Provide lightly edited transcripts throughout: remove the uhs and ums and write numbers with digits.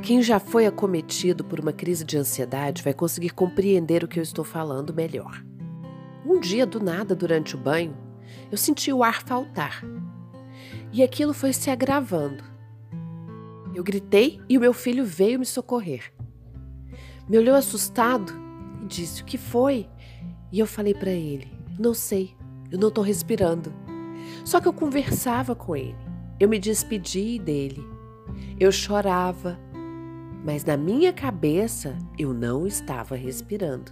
Quem já foi acometido por uma crise de ansiedade vai conseguir compreender o que eu estou falando melhor. Um dia, do nada, durante o banho, eu senti o ar faltar. E aquilo foi se agravando. Eu gritei e o meu filho veio me socorrer. Me olhou assustado e disse: "O que foi?" E eu falei para ele: "Não sei, eu não estou respirando." Só que eu conversava com ele. Eu me despedi dele. Eu chorava. Mas na minha cabeça eu não estava respirando.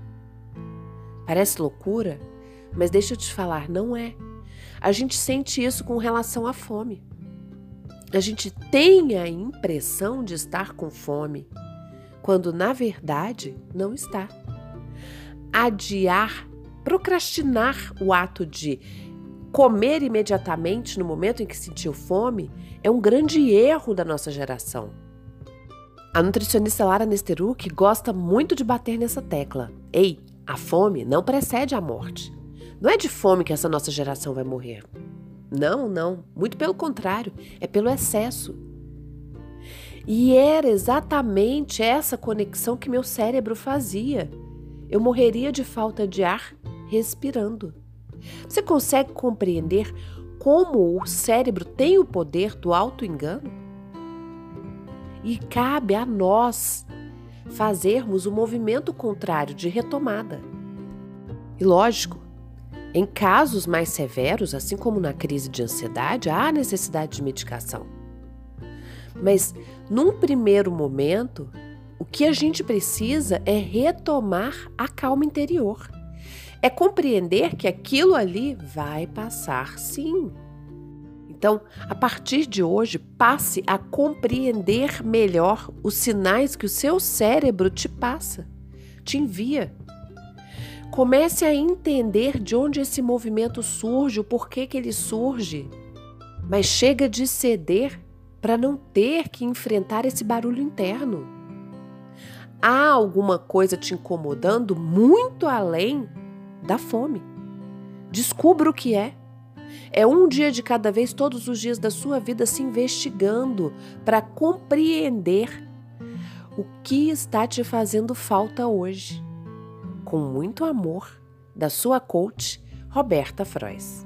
Parece loucura, mas deixa eu te falar, não é. A gente sente isso com relação à fome. A gente tem a impressão de estar com fome, quando na verdade não está. Adiar, procrastinar o ato de comer imediatamente no momento em que sentiu fome é um grande erro da nossa geração. A nutricionista Lara Nesteruk gosta muito de bater nessa tecla. Ei, a fome não precede a morte. Não é de fome que essa nossa geração vai morrer. Não. Muito pelo contrário, é pelo excesso. E era exatamente essa conexão que meu cérebro fazia. Eu morreria de falta de ar respirando. Você consegue compreender como o cérebro tem o poder do auto-engano? E cabe a nós fazermos o movimento contrário de retomada. E lógico, em casos mais severos, assim como na crise de ansiedade, há necessidade de medicação. Mas, num primeiro momento, o que a gente precisa é retomar a calma interior. É compreender que aquilo ali vai passar, sim. Então, a partir de hoje, passe a compreender melhor os sinais que o seu cérebro te passa, te envia. Comece a entender de onde esse movimento surge, o porquê que ele surge. Mas chega de ceder para não ter que enfrentar esse barulho interno. Há alguma coisa te incomodando muito além da fome. Descubra o que é. É um dia de cada vez, todos os dias da sua vida se investigando para compreender o que está te fazendo falta hoje. Com muito amor, da sua coach, Roberta Frois.